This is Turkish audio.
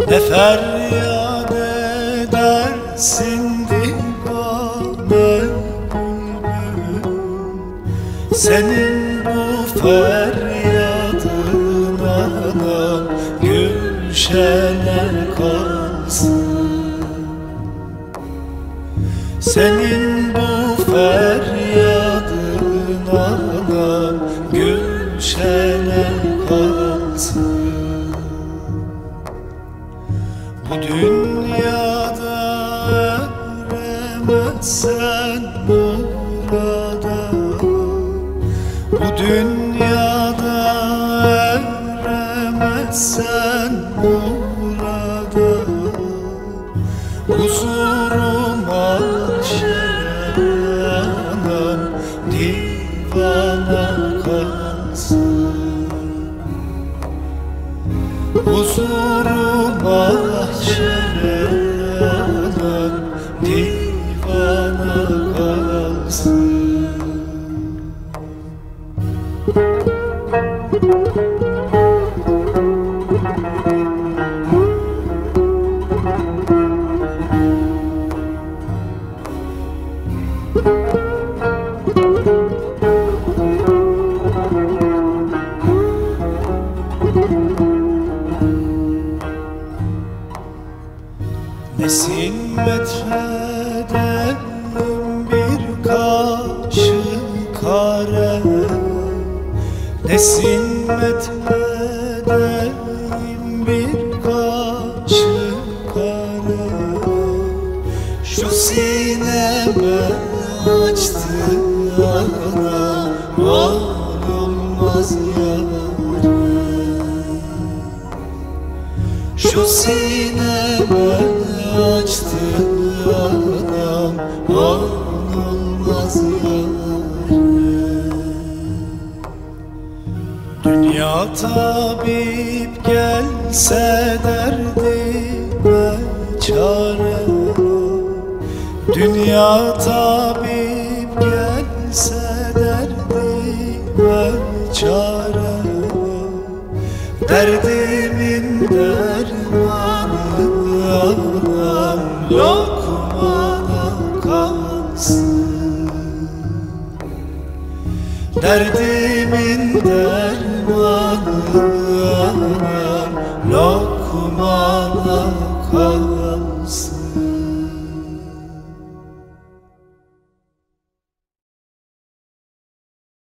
Ne feryat edersin divane bülbül, senin bu feryadın anam gülşene kalsın. Senin bu feryadın anam gülşene kalsın. Bu dünyada eremezsen murada, bu dünyada eremezsen murada, huzurum mahşere anam divana kalsın. Huzurum mahşere anam divana kalsın. Nesin metheden bir kaşık kare, nesin metheden bir kaşık kare, şu sineme açtı anam olmaz yâre. Şu sineme açtı anam olmaz yâre. Dünya tabip gelse derdime çare, dünya tabip gelse derdime çare, derdimin dermanı anam lokmada kalsın. Derdimin dermanı anam lokmada